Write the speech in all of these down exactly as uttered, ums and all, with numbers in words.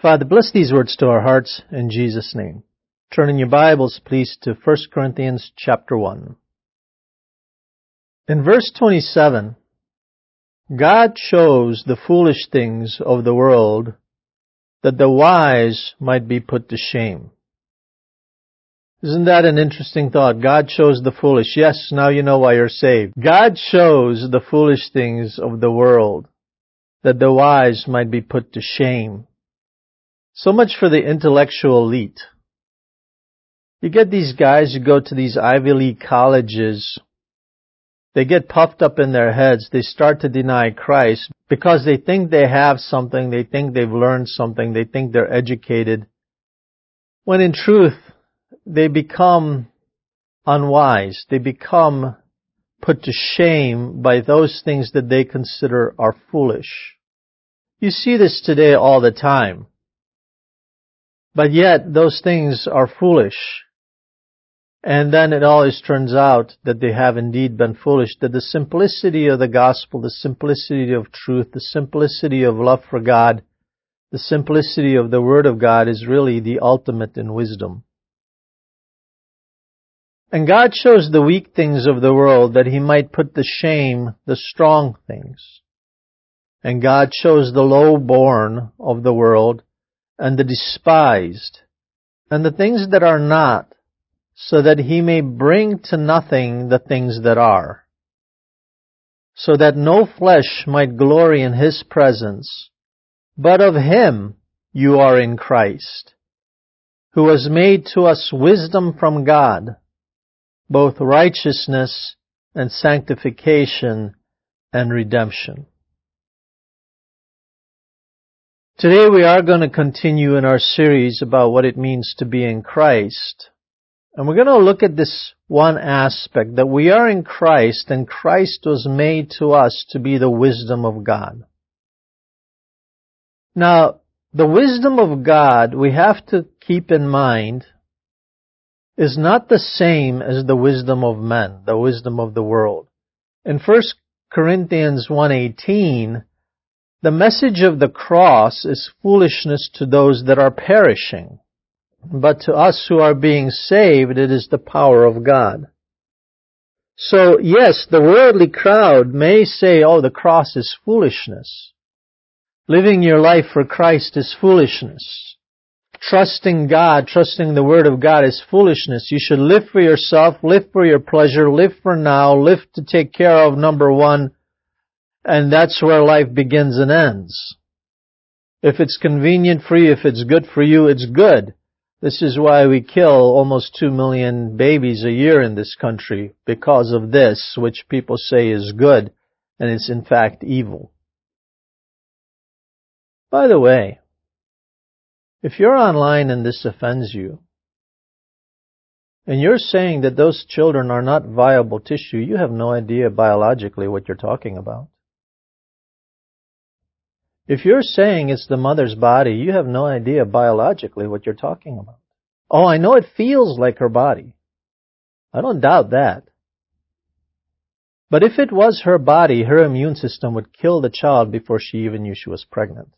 Father, bless these words to our hearts in Jesus' name. Turn in your Bibles, please, to First Corinthians chapter one. In verse twenty-seven, God chose the foolish things of the world that the wise might be put to shame. Isn't that an interesting thought? God chose the foolish. Yes, now you know why you're saved. God chose the foolish things of the world that the wise might be put to shame. So much for the intellectual elite. You get these guys who go to these Ivy League colleges. They get puffed up in their heads. They start to deny Christ because they think they have something. They think they've learned something. They think they're educated. When in truth, they become unwise. They become put to shame by those things that they consider are foolish. You see this today all the time. But yet, those things are foolish. And then it always turns out that they have indeed been foolish, that the simplicity of the gospel, the simplicity of truth, the simplicity of love for God, the simplicity of the Word of God is really the ultimate in wisdom. And God chose the weak things of the world that He might put to shame the strong things. And God chose the low-born of the world and the despised, and the things that are not, so that He may bring to nothing the things that are, so that no flesh might glory in His presence, but of Him you are in Christ, who has made to us wisdom from God, both righteousness and sanctification and redemption. Today we are going to continue in our series about what it means to be in Christ. And we're going to look at this one aspect, that we are in Christ and Christ was made to us to be the wisdom of God. Now, the wisdom of God, we have to keep in mind, is not the same as the wisdom of men, the wisdom of the world. In First Corinthians one eighteen, the message of the cross is foolishness to those that are perishing. But to us who are being saved, it is the power of God. So, yes, the worldly crowd may say, oh, the cross is foolishness. Living your life for Christ is foolishness. Trusting God, trusting the Word of God is foolishness. You should live for yourself, live for your pleasure, live for now, live to take care of number one, and that's where life begins and ends. If it's convenient for you, if it's good for you, it's good. This is why we kill almost two million babies a year in this country, because of this, which people say is good, and it's in fact evil. By the way, if you're online and this offends you, and you're saying that those children are not viable tissue, you have no idea biologically what you're talking about. If you're saying it's the mother's body, you have no idea biologically what you're talking about. Oh, I know it feels like her body. I don't doubt that. But if it was her body, her immune system would kill the child before she even knew she was pregnant.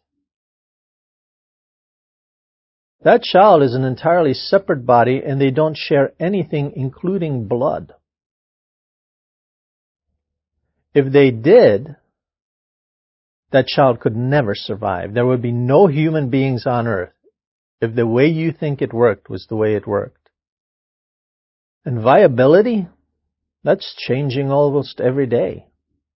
That child is an entirely separate body, and they don't share anything, including blood. If they did, that child could never survive. There would be no human beings on earth if the way you think it worked was the way it worked. And viability, that's changing almost every day.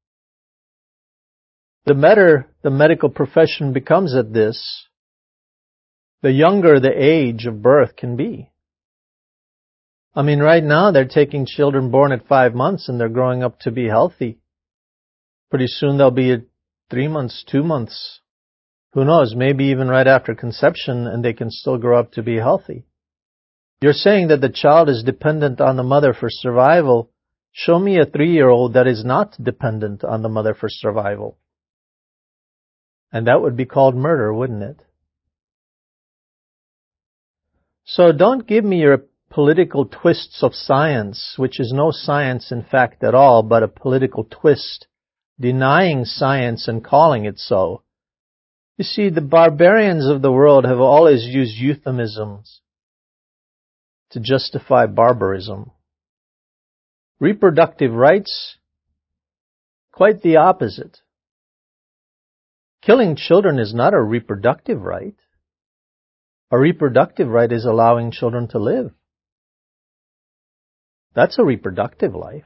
The better the medical profession becomes at this, the younger the age of birth can be. I mean, right now they're taking children born at five months and they're growing up to be healthy. Pretty soon they'll be at three months, two months. Who knows, maybe even right after conception, and they can still grow up to be healthy. You're saying that the child is dependent on the mother for survival. Show me a three-year-old that is not dependent on the mother for survival. And that would be called murder, wouldn't it? So don't give me your political twists of science, which is no science in fact at all, but a political twist, denying science and calling it so. You see, the barbarians of the world have always used euphemisms to justify barbarism. Reproductive rights, quite the opposite. Killing children is not a reproductive right. A reproductive right is allowing children to live. That's a reproductive life.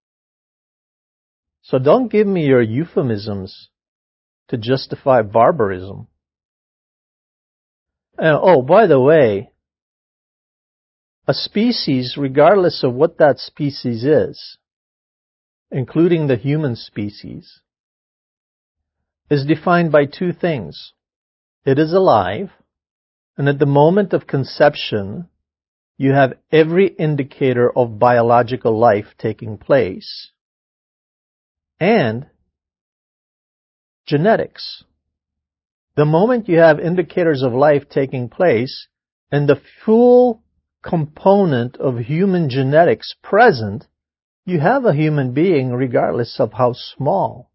So don't give me your euphemisms to justify barbarism. And, oh, by the way, a species, regardless of what that species is, including the human species, is defined by two things. It is alive, and at the moment of conception, you have every indicator of biological life taking place, and genetics. The moment you have indicators of life taking place and the full component of human genetics present, you have a human being regardless of how small.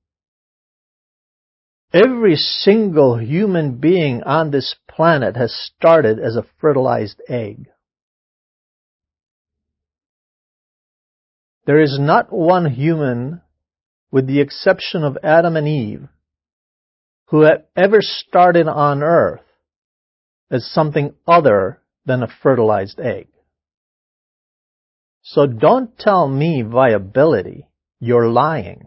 Every single human being on this planet has started as a fertilized egg. There is not one human, with the exception of Adam and Eve, who have ever started on earth as something other than a fertilized egg. So don't tell me viability. You're lying.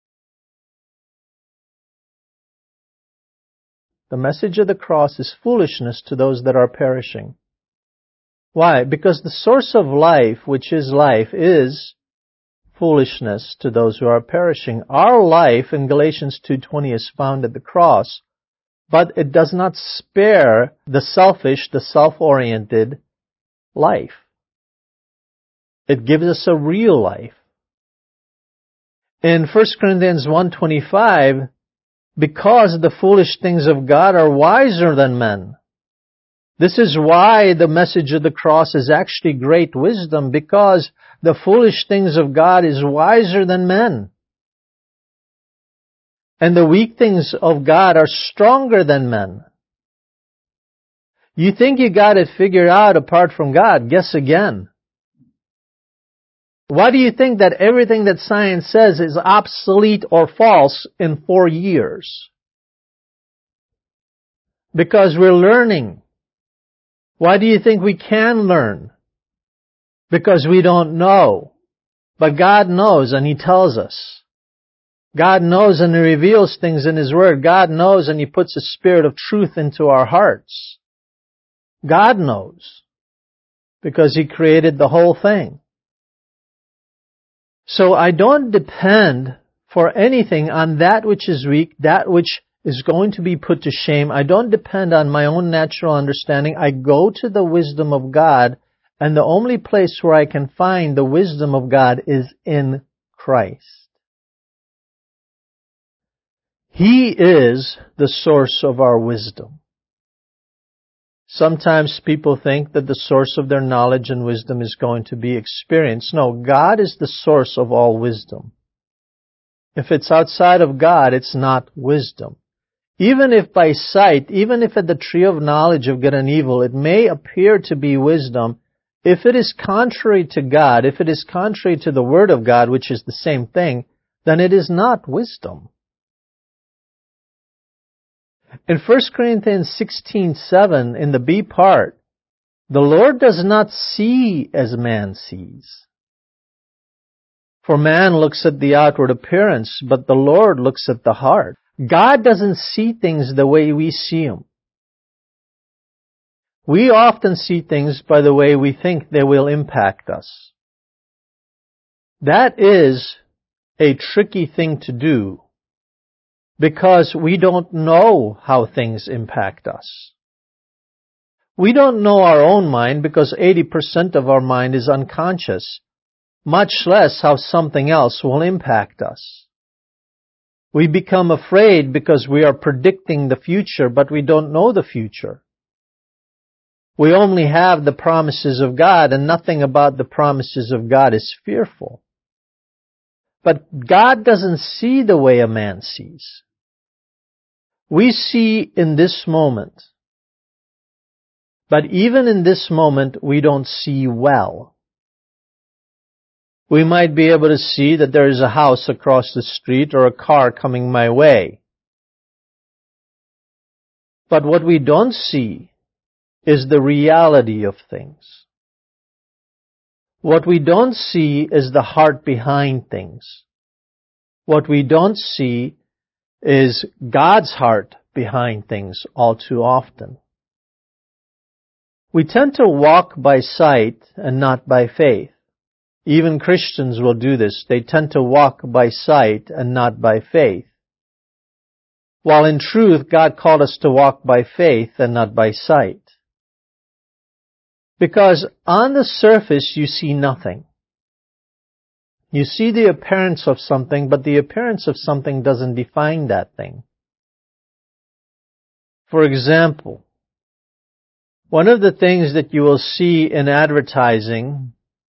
The message of the cross is foolishness to those that are perishing. Why? Because the source of life, which is life, is foolishness to those who are perishing. Our life in Galatians two twenty is found at the cross, but it does not spare the selfish, the self-oriented life. It gives us a real life. In First Corinthians one twenty-five, because the foolish things of God are wiser than men. This is why the message of the cross is actually great wisdom, because the foolish things of God is wiser than men. And the weak things of God are stronger than men. You think you got it figured out apart from God? Guess again. Why do you think that everything that science says is obsolete or false in four years? Because we're learning. Why do you think we can learn? Because we don't know. But God knows and He tells us. God knows and He reveals things in His Word. God knows and He puts a spirit of truth into our hearts. God knows. Because He created the whole thing. So I don't depend for anything on that which is weak, that which is going to be put to shame. I don't depend on my own natural understanding. I go to the wisdom of God, and the only place where I can find the wisdom of God is in Christ. He is the source of our wisdom. Sometimes people think that the source of their knowledge and wisdom is going to be experience. No, God is the source of all wisdom. If it's outside of God, it's not wisdom. Even if by sight, even if at the tree of knowledge of good and evil, it may appear to be wisdom, if it is contrary to God, if it is contrary to the Word of God, which is the same thing, then it is not wisdom. In First Corinthians sixteen seven, in the B part, the Lord does not see as man sees. For man looks at the outward appearance, but the Lord looks at the heart. God doesn't see things the way we see them. We often see things by the way we think they will impact us. That is a tricky thing to do, because we don't know how things impact us. We don't know our own mind because eighty percent of our mind is unconscious, much less how something else will impact us. We become afraid because we are predicting the future, but we don't know the future. We only have the promises of God, and nothing about the promises of God is fearful. But God doesn't see the way a man sees. We see in this moment, but even in this moment, we don't see well. We might be able to see that there is a house across the street or a car coming my way. But what we don't see is the reality of things. What we don't see is the heart behind things. What we don't see is God's heart behind things all too often. We tend to walk by sight and not by faith. Even Christians will do this. They tend to walk by sight and not by faith. While in truth, God called us to walk by faith and not by sight. Because on the surface, you see nothing. You see the appearance of something, but the appearance of something doesn't define that thing. For example, one of the things that you will see in advertising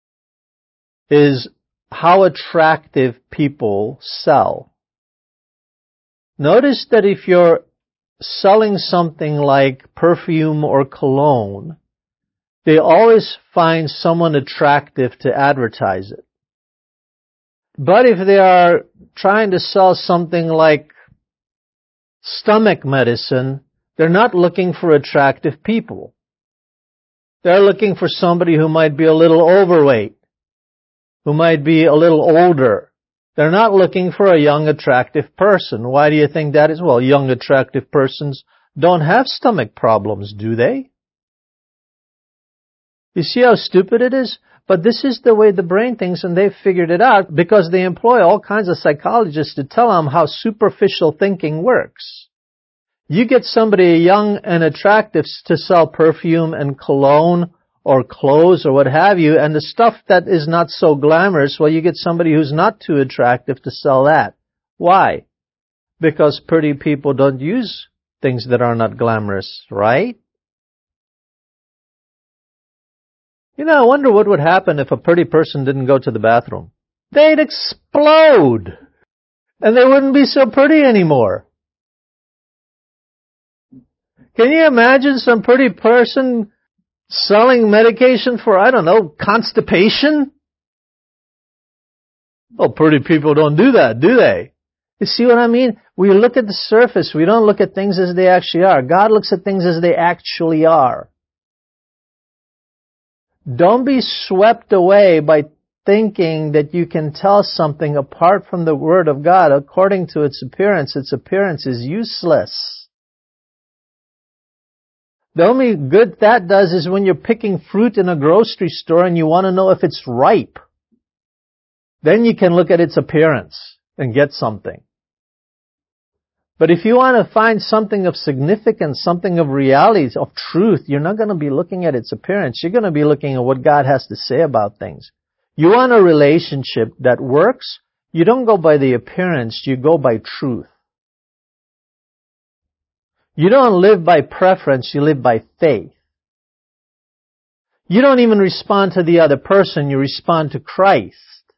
is how attractive people sell. Notice that if you're selling something like perfume or cologne, they always find someone attractive to advertise it. But if they are trying to sell something like stomach medicine, they're not looking for attractive people. They're looking for somebody who might be a little overweight, who might be a little older. They're not looking for a young, attractive person. Why do you think that is? Well, young, attractive persons don't have stomach problems, do they? You see how stupid it is? But this is the way the brain thinks, and they've figured it out because they employ all kinds of psychologists to tell them how superficial thinking works. You get somebody young and attractive to sell perfume and cologne or clothes or what have you, and the stuff that is not so glamorous, well, you get somebody who's not too attractive to sell that. Why? Because pretty people don't use things that are not glamorous, right? You know, I wonder what would happen if a pretty person didn't go to the bathroom. They'd explode! And they wouldn't be so pretty anymore. Can you imagine some pretty person selling medication for, I don't know, constipation? Well, pretty people don't do that, do they? You see what I mean? We look at the surface. We don't look at things as they actually are. God looks at things as they actually are. Don't be swept away by thinking that you can tell something apart from the Word of God according to its appearance. Its appearance is useless. The only good that does is when you're picking fruit in a grocery store and you want to know if it's ripe. Then you can look at its appearance and get something. But if you want to find something of significance, something of reality, of truth, you're not going to be looking at its appearance. You're going to be looking at what God has to say about things. You want a relationship that works? You don't go by the appearance, you go by truth. You don't live by preference, you live by faith. You don't even respond to the other person, you respond to Christ.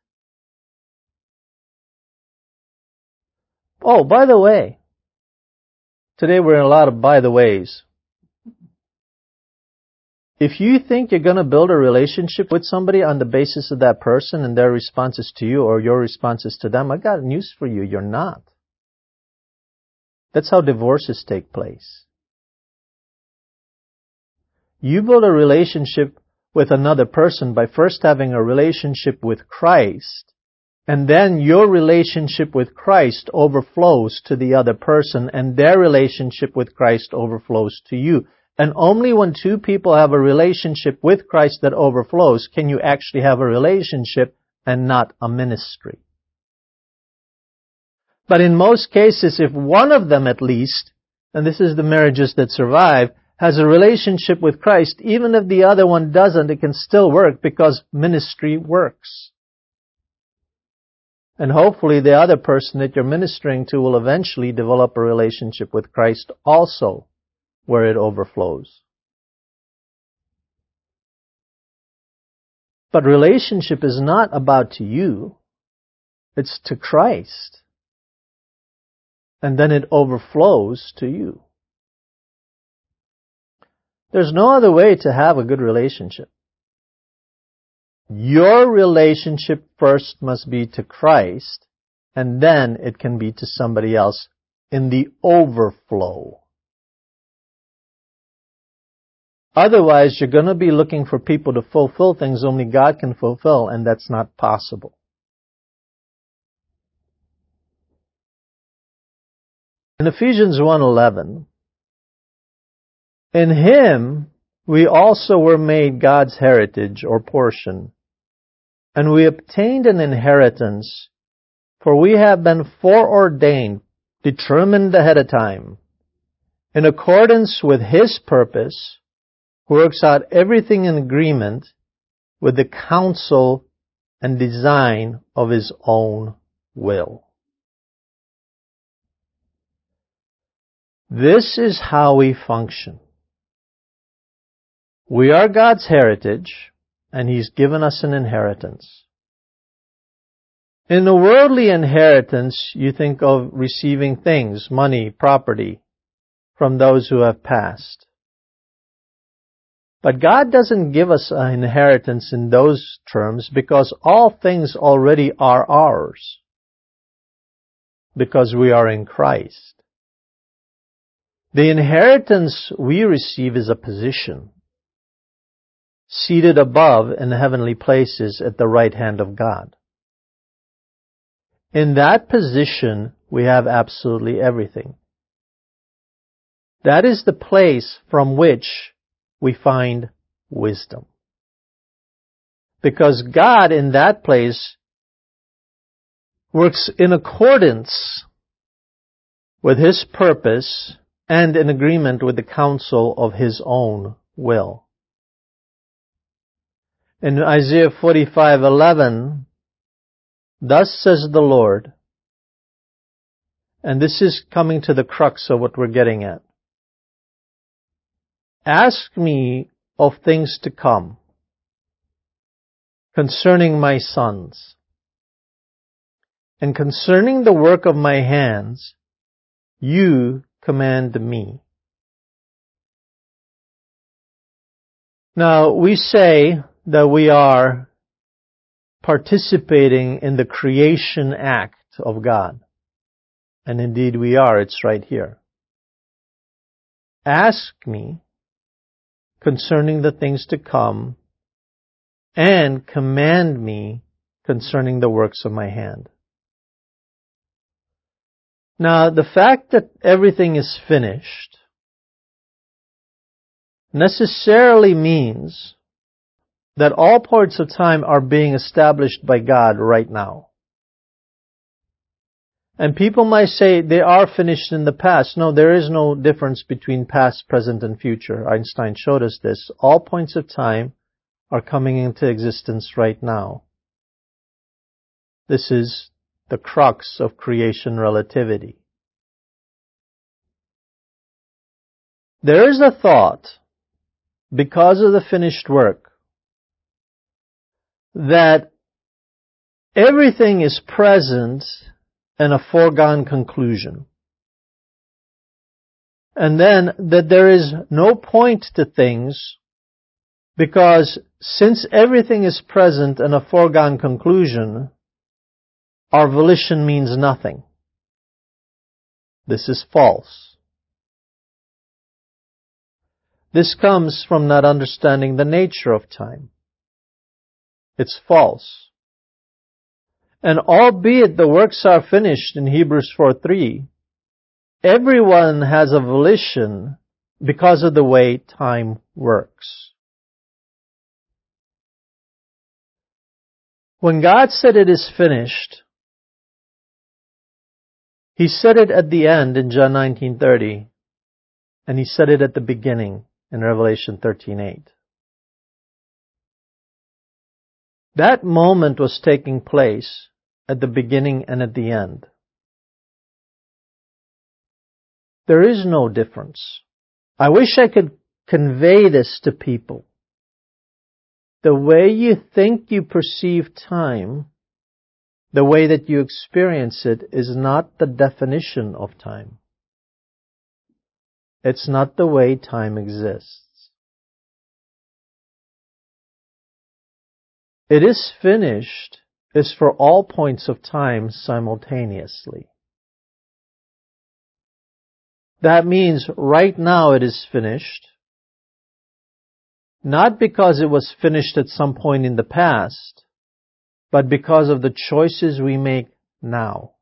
Oh, by the way, today we're in a lot of by the ways. If you think you're going to build a relationship with somebody on the basis of that person and their responses to you or your responses to them, I got news for you, you're not. That's how divorces take place. You build a relationship with another person by first having a relationship with Christ, and then your relationship with Christ overflows to the other person, and their relationship with Christ overflows to you. And only when two people have a relationship with Christ that overflows can you actually have a relationship and not a ministry. But in most cases, if one of them at least, and this is the marriages that survive, has a relationship with Christ, even if the other one doesn't, it can still work because ministry works. And hopefully the other person that you're ministering to will eventually develop a relationship with Christ also, where it overflows. But relationship is not about to you. It's to Christ. and then it overflows to you. There's no other way to have a good relationship. Your relationship first must be to Christ, and then it can be to somebody else in the overflow. Otherwise, you're going to be looking for people to fulfill things only God can fulfill, and that's not possible. In Ephesians one eleven, in Him we also were made God's heritage or portion, and we obtained an inheritance, for we have been foreordained, determined ahead of time, in accordance with His purpose, who works out everything in agreement with the counsel and design of His own will. This is how we function. We are God's heritage, and He's given us an inheritance. In the worldly inheritance, you think of receiving things, money, property, from those who have passed. But God doesn't give us an inheritance in those terms because all things already are ours, because we are in Christ. The inheritance we receive is a position, seated above in the heavenly places at the right hand of God. In that position, we have absolutely everything. That is the place from which we find wisdom. Because God in that place works in accordance with His purpose and in agreement with the counsel of His own will. In Isaiah forty-five eleven, thus says the Lord, and this is coming to the crux of what we're getting at. Ask me of things to come concerning my sons, and concerning the work of my hands, you command me. Now, we say that we are participating in the creation act of God. And indeed we are. It's right here. Ask me concerning the things to come, and command me concerning the works of my hand. Now, the fact that everything is finished necessarily means that all parts of time are being established by God right now. And people might say they are finished in the past. No, there is no difference between past, present, and future. Einstein showed us this. All points of time are coming into existence right now. This is the crux of creation relativity. There is a thought, because of the finished work, that everything is present and a foregone conclusion. And then that there is no point to things because since everything is present and a foregone conclusion, our volition means nothing. This is false. This comes from not understanding the nature of time. It's false. And albeit the works are finished in Hebrews four three, everyone has a volition because of the way time works. When God said it is finished, He said it at the end in John nineteen thirty, and He said it at the beginning in Revelation thirteen eight. That moment was taking place at the beginning and at the end. There is no difference. I wish I could convey this to people. The way you think you perceive time the way that you experience it is not the definition of time. It's not the way time exists. It is finished is for all points of time simultaneously. That means right now it is finished, not because it was finished at some point in the past, but because of the choices we make now.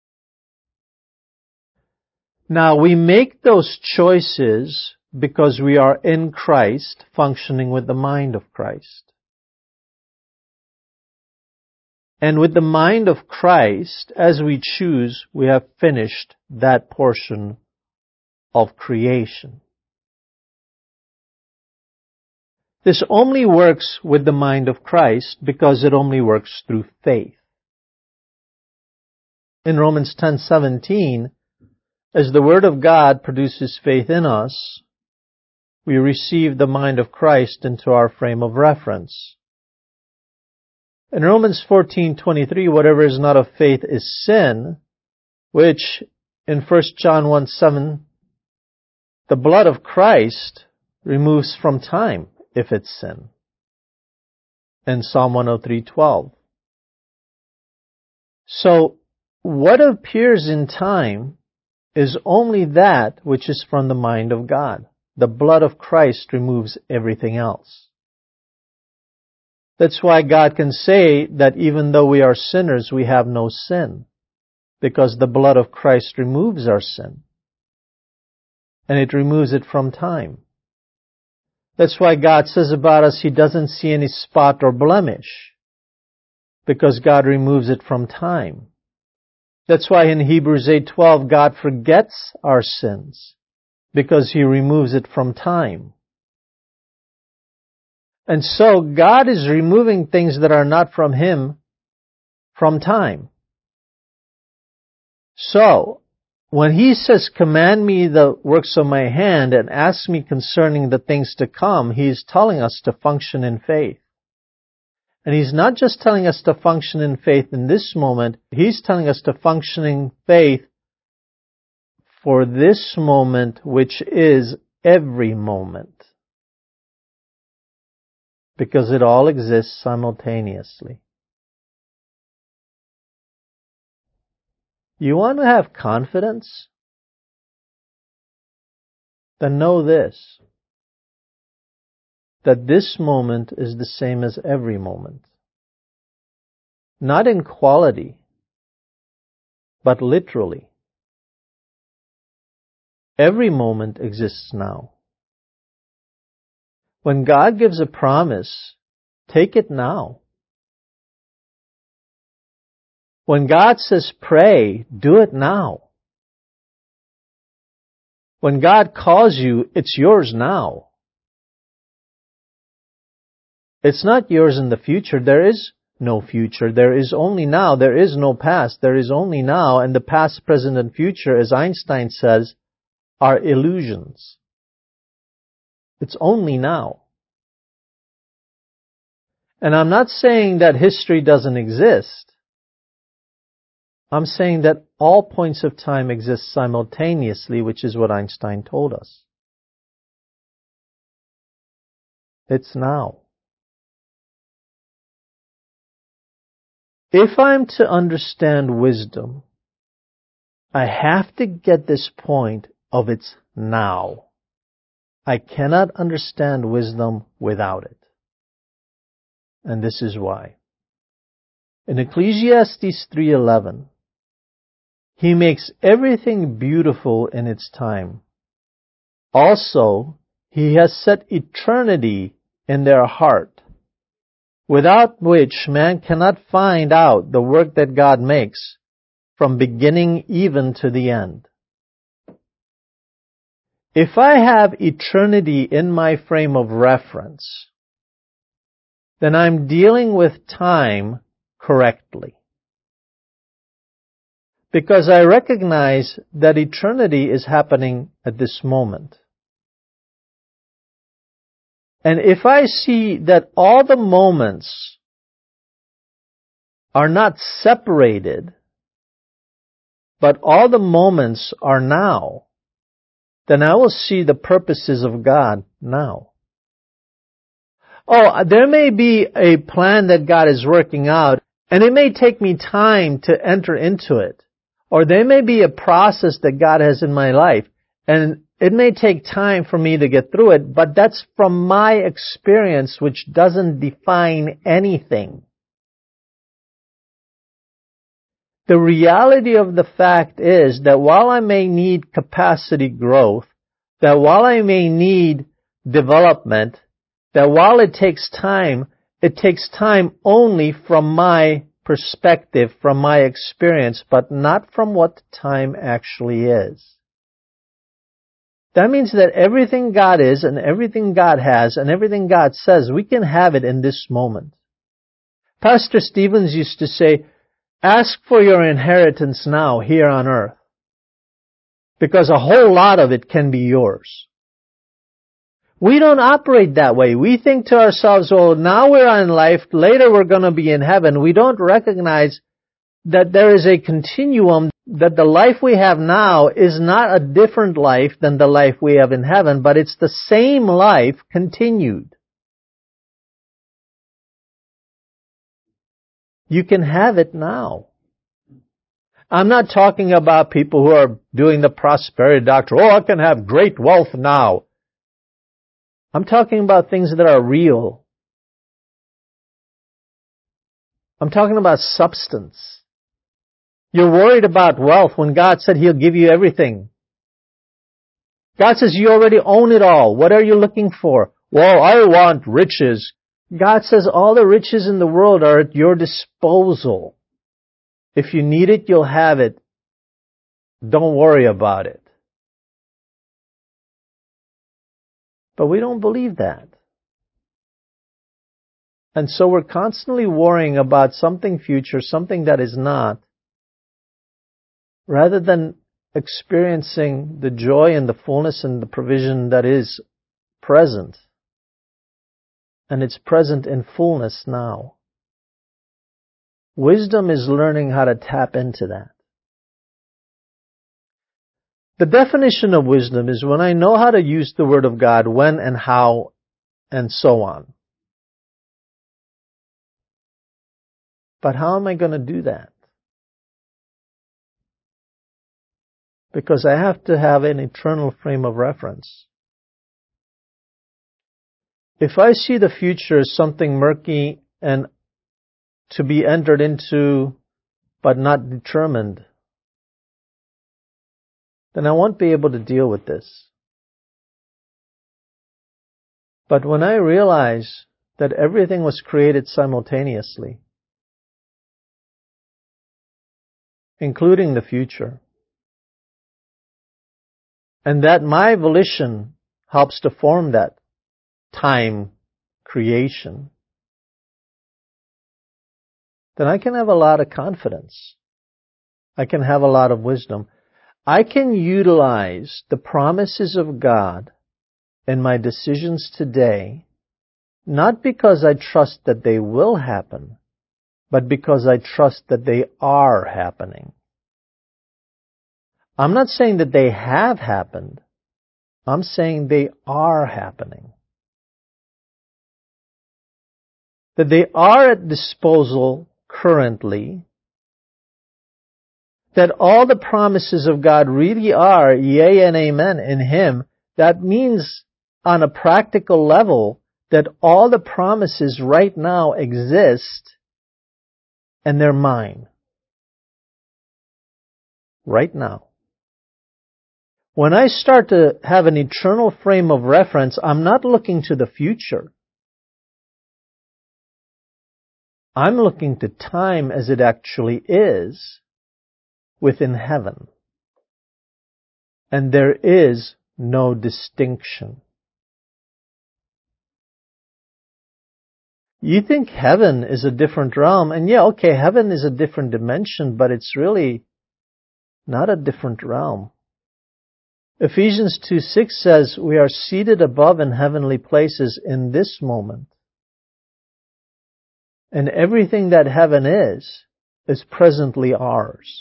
Now, we make those choices because we are in Christ, functioning with the mind of Christ. And with the mind of Christ, as we choose, we have finished that portion of creation. This only works with the mind of Christ because it only works through faith. In Romans ten seventeen, as the Word of God produces faith in us, we receive the mind of Christ into our frame of reference. In Romans fourteen twenty-three, whatever is not of faith is sin, which in First John one seven, the blood of Christ removes from time if it's sin. And Psalm one oh three twelve. So, what appears in time is only that which is from the mind of God. The blood of Christ removes everything else. That's why God can say that even though we are sinners, we have no sin, because the blood of Christ removes our sin. And it removes it from time. That's why God says about us, He doesn't see any spot or blemish, because God removes it from time. That's why in Hebrews eight twelve, God forgets our sins, because He removes it from time. And so God is removing things that are not from Him from time. So, when He says, command me the works of my hand and ask me concerning the things to come, He is telling us to function in faith. And He's not just telling us to function in faith in this moment, He's telling us to function in faith for this moment, which is every moment. Because it all exists simultaneously. You want to have confidence? Then know this, that this moment is the same as every moment. Not in quality, but literally. Every moment exists now. When God gives a promise, take it now. When God says pray, do it now. When God calls you, it's yours now. It's not yours in the future. There is no future. There is only now. There is no past. There is only now. And the past, present, and future, as Einstein says, are illusions. It's only now. And I'm not saying that history doesn't exist. I'm saying that all points of time exist simultaneously, which is what Einstein told us. It's now. If I'm to understand wisdom, I have to get this point of it's now. I cannot understand wisdom without it. And this is why. In Ecclesiastes three eleven, He makes everything beautiful in its time. Also, He has set eternity in their heart, without which man cannot find out the work that God makes from beginning even to the end. If I have eternity in my frame of reference, then I'm dealing with time correctly. Because I recognize that eternity is happening at this moment. And if I see that all the moments are not separated, but all the moments are now, then I will see the purposes of God now. Oh, there may be a plan that God is working out, and it may take me time to enter into it. Or there may be a process that God has in my life, and it may take time for me to get through it, but that's from my experience, which doesn't define anything. The reality of the fact is that while I may need capacity growth, that while I may need development, that while it takes time, it takes time only from my perspective, from my experience, but not from what time actually is. That means that everything God is and everything God has and everything God says, we can have it in this moment. Pastor Stevens used to say, ask for your inheritance now here on earth, because a whole lot of it can be yours. We don't operate that way. We think to ourselves, well, now we're in life, later we're going to be in heaven. We don't recognize that there is a continuum, that the life we have now is not a different life than the life we have in heaven, but it's the same life continued. You can have it now. I'm not talking about people who are doing the prosperity doctrine. Oh, I can have great wealth now. I'm talking about things that are real. I'm talking about substance. You're worried about wealth when God said He'll give you everything. God says you already own it all. What are you looking for? Well, I want riches. God says all the riches in the world are at your disposal. If you need it, you'll have it. Don't worry about it. But we don't believe that. And so we're constantly worrying about something future, something that is not, rather than experiencing the joy and the fullness and the provision that is present. And it's present in fullness now. Wisdom is learning how to tap into that. The definition of wisdom is when I know how to use the Word of God, when and how, and so on. But how am I going to do that? Because I have to have an eternal frame of reference. If I see the future as something murky and to be entered into but not determined, then I won't be able to deal with this. But when I realize that everything was created simultaneously, including the future, and that my volition helps to form that time creation, then I can have a lot of confidence. I can have a lot of wisdom. I can utilize the promises of God in my decisions today, not because I trust that they will happen, but because I trust that they are happening. I'm not saying that they have happened. I'm saying they are happening. That they are at disposal currently. That all the promises of God really are yea and amen in Him. That means on a practical level that all the promises right now exist and they're mine. Right now. When I start to have an eternal frame of reference, I'm not looking to the future. I'm looking to time as it actually is within heaven. And there is no distinction. You think heaven is a different realm, and yeah, okay, heaven is a different dimension, but it's really not a different realm. Ephesians two six says, we are seated above in heavenly places in this moment. And everything that heaven is, is presently ours.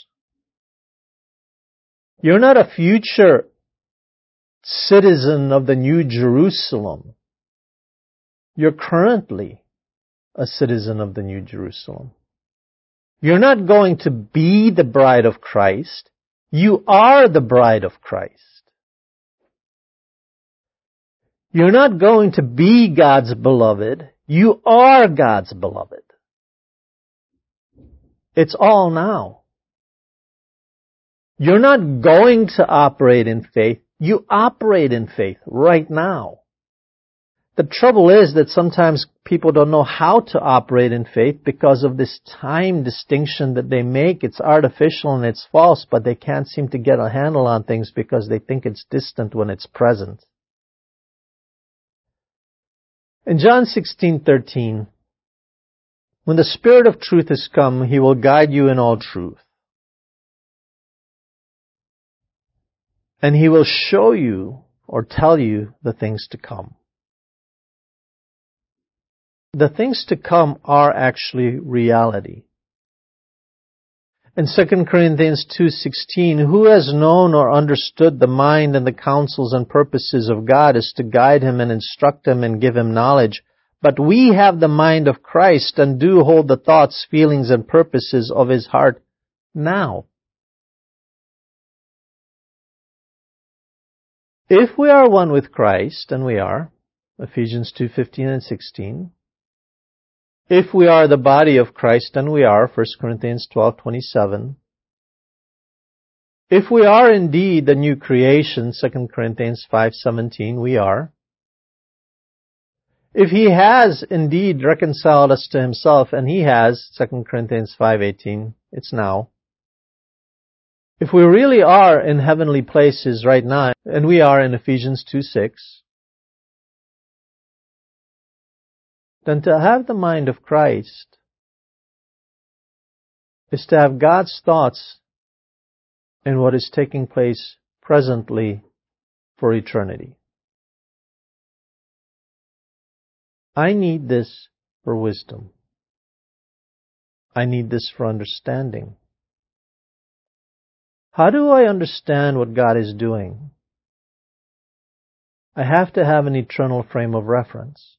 You're not a future citizen of the New Jerusalem. You're currently a citizen of the New Jerusalem. You're not going to be the bride of Christ. You are the bride of Christ. You're not going to be God's beloved. You are God's beloved. It's all now. You're not going to operate in faith. You operate in faith right now. The trouble is that sometimes people don't know how to operate in faith because of this time distinction that they make. It's artificial and it's false, but they can't seem to get a handle on things because they think it's distant when it's present. In John sixteen thirteen, when the Spirit of truth is come, He will guide you in all truth. And He will show you or tell you the things to come. The things to come are actually reality. In Second Corinthians two sixteen, who has known or understood the mind and the counsels and purposes of God is to guide him and instruct him and give him knowledge. But we have the mind of Christ and do hold the thoughts, feelings, and purposes of His heart now. If we are one with Christ, and we are, Ephesians two fifteen and sixteen, if we are the body of Christ, and we are, First Corinthians twelve twenty-seven. If we are indeed the new creation, Second Corinthians five seventeen, we are. If He has indeed reconciled us to Himself, and He has, Second Corinthians five eighteen, it's now. If we really are in heavenly places right now, and we are in Ephesians two six, then to have the mind of Christ is to have God's thoughts in what is taking place presently for eternity. I need this for wisdom. I need this for understanding. How do I understand what God is doing? I have to have an eternal frame of reference.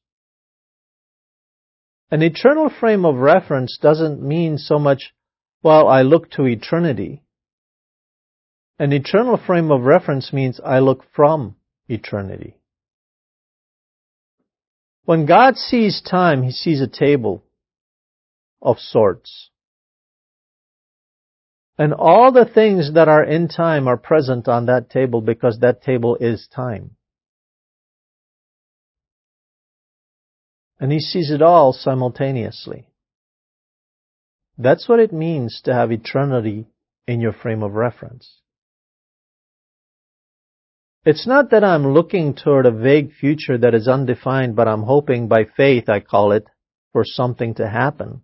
An eternal frame of reference doesn't mean so much, well, I look to eternity. An eternal frame of reference means I look from eternity. When God sees time, He sees a table of sorts. And all the things that are in time are present on that table because that table is time. And He sees it all simultaneously. That's what it means to have eternity in your frame of reference. It's not that I'm looking toward a vague future that is undefined, but I'm hoping by faith, I call it, for something to happen.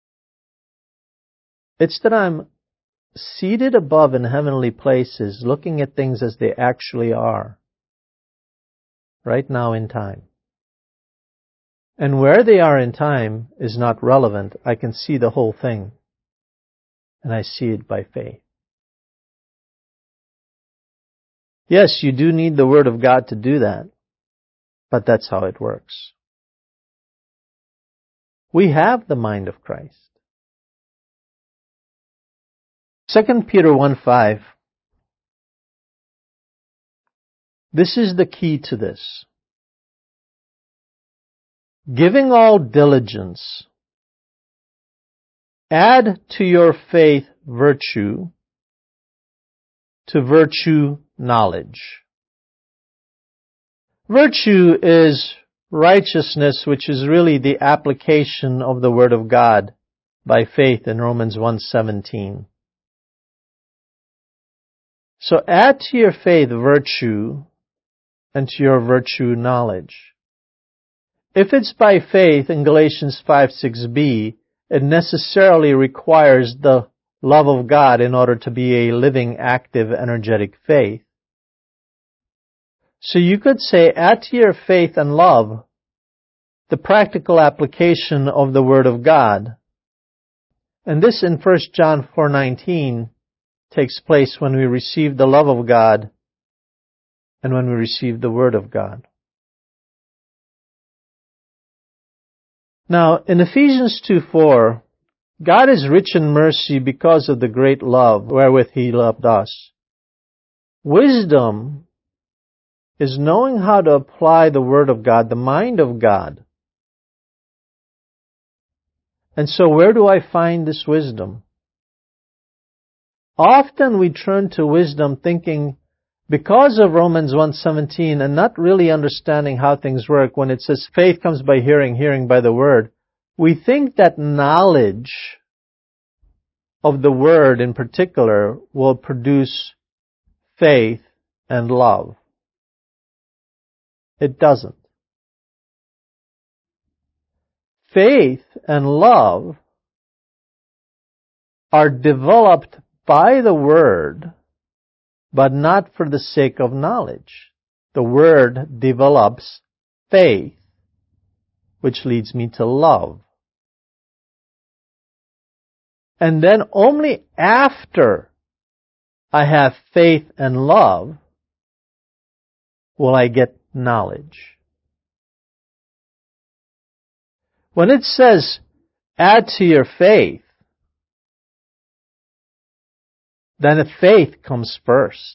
It's that I'm seated above in heavenly places, looking at things as they actually are, right now in time. And where they are in time is not relevant. I can see the whole thing, and I see it by faith. Yes, you do need the Word of God to do that, but that's how it works. We have the mind of Christ. Second Peter one five. This is the key to this. Giving all diligence, add to your faith virtue, to virtue knowledge. Virtue is righteousness, which is really the application of the Word of God by faith in Romans one seventeen. So add to your faith virtue and to your virtue knowledge. If it's by faith in Galatians five six b, it necessarily requires the love of God in order to be a living, active, energetic faith. So you could say, add to your faith and love the practical application of the Word of God. And this in First John four nineteen takes place when we receive the love of God and when we receive the Word of God. Now, in Ephesians two four, God is rich in mercy because of the great love wherewith He loved us. Wisdom is knowing how to apply the Word of God, the mind of God. And so where do I find this wisdom? Often we turn to wisdom thinking, because of Romans one seventeen, and not really understanding how things work, when it says faith comes by hearing, hearing by the Word, we think that knowledge of the Word in particular will produce faith and love. It doesn't. Faith and love are developed by the Word, but not for the sake of knowledge. The Word develops faith, which leads me to love. And then only after I have faith and love will I get knowledge. When it says, add to your faith, then faith comes first.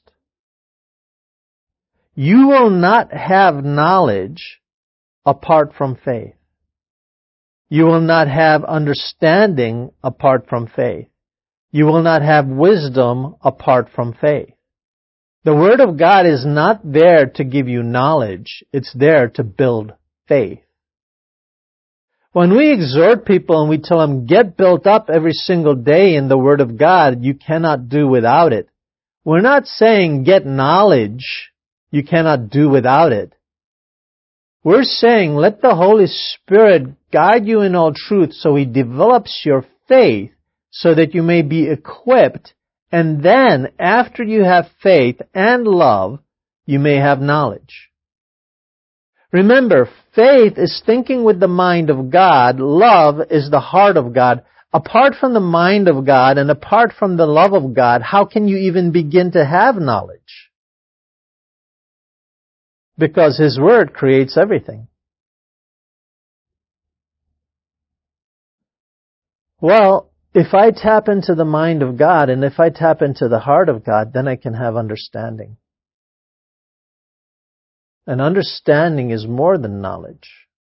You will not have knowledge apart from faith. You will not have understanding apart from faith. You will not have wisdom apart from faith. The Word of God is not there to give you knowledge. It's there to build faith. When we exhort people and we tell them, get built up every single day in the Word of God, you cannot do without it. We're not saying get knowledge, you cannot do without it. We're saying let the Holy Spirit guide you in all truth so He develops your faith so that you may be equipped, and then after you have faith and love, you may have knowledge. Remember, faith is thinking with the mind of God. Love is the heart of God. Apart from the mind of God and apart from the love of God, how can you even begin to have knowledge? Because His Word creates everything. Well, if I tap into the mind of God and if I tap into the heart of God, then I can have understanding. And understanding is more than knowledge.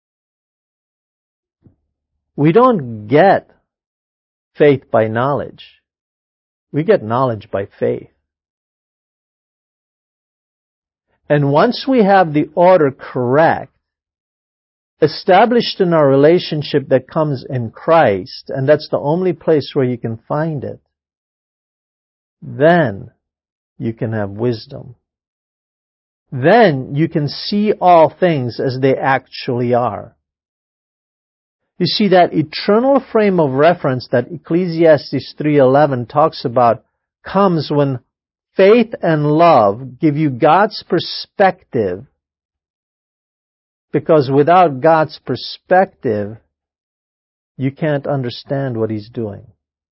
We don't get faith by knowledge. We get knowledge by faith. And once we have the order correct, established in our relationship that comes in Christ, and that's the only place where you can find it, then you can have wisdom. Then you can see all things as they actually are. You see, that eternal frame of reference that Ecclesiastes three eleven talks about comes when faith and love give you God's perspective, because without God's perspective, you can't understand what He's doing.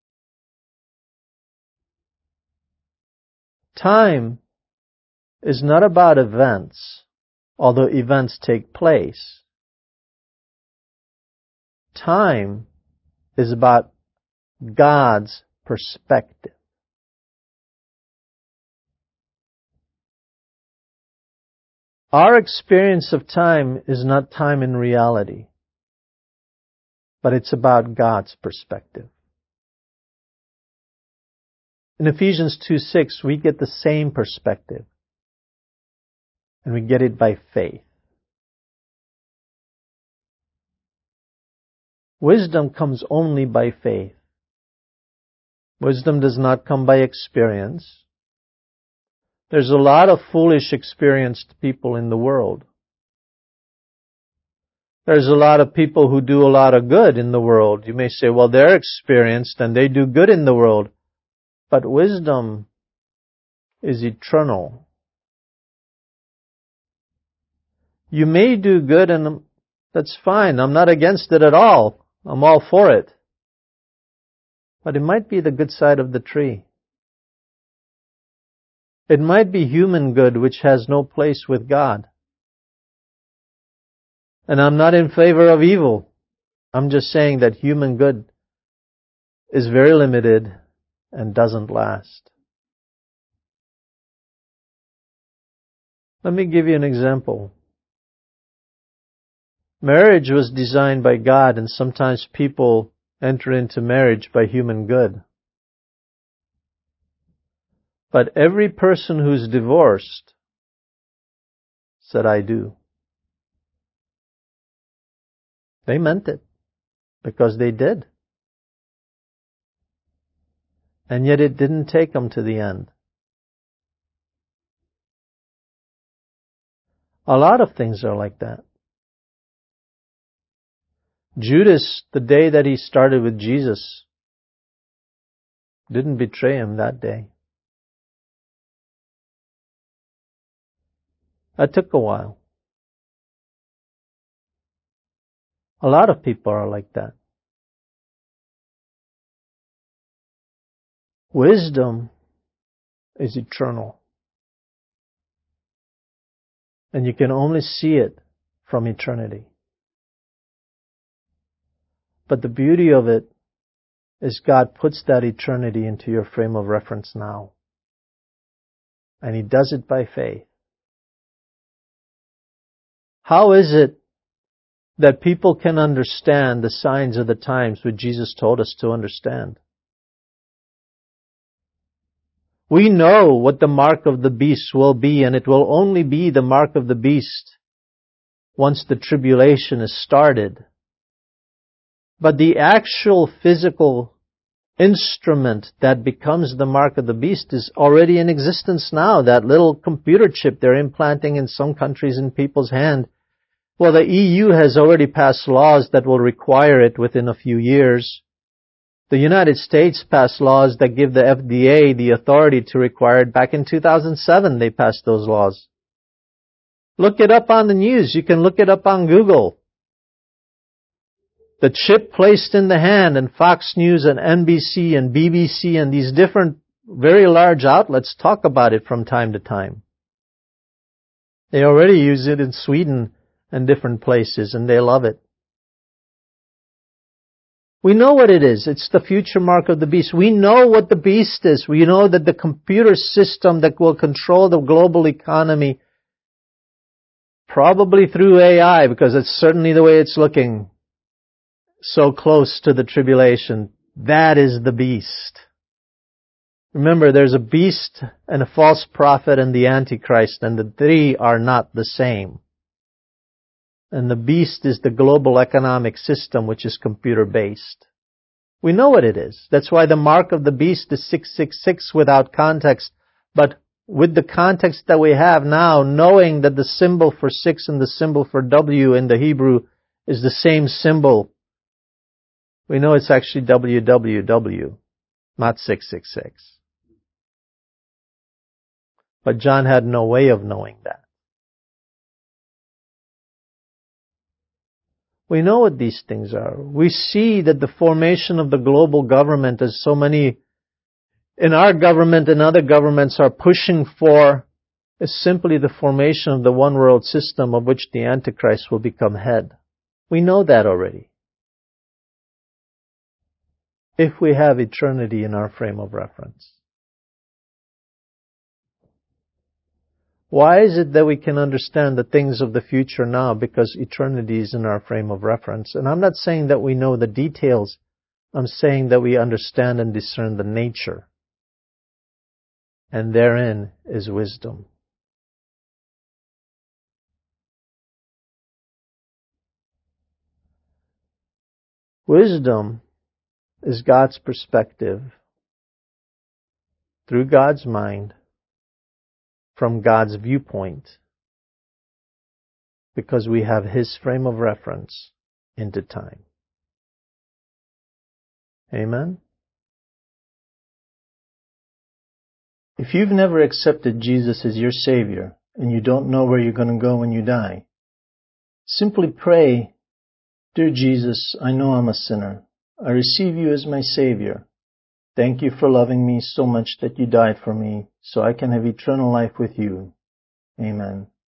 Time is not about events, although events take place. Time is about God's perspective. Our experience of time is not time in reality, but it's about God's perspective. In Ephesians two six, we get the same perspective, and we get it by faith. Wisdom comes only by faith. Wisdom does not come by experience. There's a lot of foolish, experienced people in the world. There's a lot of people who do a lot of good in the world. You may say, well, they're experienced and they do good in the world. But wisdom is eternal. You may do good, and that's fine. I'm not against it at all. I'm all for it. But it might be the good side of the tree. It might be human good which has no place with God. And I'm not in favor of evil. I'm just saying that human good is very limited and doesn't last. Let me give you an example. Marriage was designed by God, and sometimes people enter into marriage by human good. But every person who's divorced said, I do. They meant it, because they did. And yet it didn't take them to the end. A lot of things are like that. Judas, the day that he started with Jesus, didn't betray him that day. That took a while. A lot of people are like that. Wisdom is eternal. And you can only see it from eternity. But the beauty of it is God puts that eternity into your frame of reference now. And He does it by faith. How is it that people can understand the signs of the times which Jesus told us to understand? We know what the mark of the beast will be, and it will only be the mark of the beast once the tribulation is started. But the actual physical instrument that becomes the mark of the beast is already in existence now. That little computer chip they're implanting in some countries in people's hand. Well, the E U has already passed laws that will require it within a few years. The United States passed laws that give the F D A the authority to require it. Back in two thousand seven, they passed those laws. Look it up on the news. You can look it up on Google. The chip placed in the hand, and Fox News and N B C and B B C and these different very large outlets talk about it from time to time. They already use it in Sweden and different places, and they love it. We know what it is. It's the future mark of the beast. We know what the beast is. We know that the computer system that will control the global economy, probably through A I, because it's certainly the way it's looking, so close to the tribulation, that is the beast. Remember, there's a beast and a false prophet and the Antichrist, and the three are not the same. And the beast is the global economic system, which is computer-based. We know what it is. That's why the mark of the beast is six six six without context. But with the context that we have now, knowing that the symbol for six and the symbol for W in the Hebrew is the same symbol, we know it's actually W W W, not six six six. But John had no way of knowing that. We know what these things are. We see that the formation of the global government, as so many in our government and other governments are pushing for, is simply the formation of the one world system of which the Antichrist will become head. We know that already. If we have eternity in our frame of reference. Why is it that we can understand the things of the future now? Because eternity is in our frame of reference. And I'm not saying that we know the details. I'm saying that we understand and discern the nature. And therein is wisdom. Wisdom is God's perspective through God's mind, from God's viewpoint, because we have His frame of reference into time. Amen? If you've never accepted Jesus as your Savior, and you don't know where you're going to go when you die, simply pray, Dear Jesus, I know I'm a sinner. I receive you as my Savior. Thank you for loving me so much that you died for me, so I can have eternal life with you. Amen.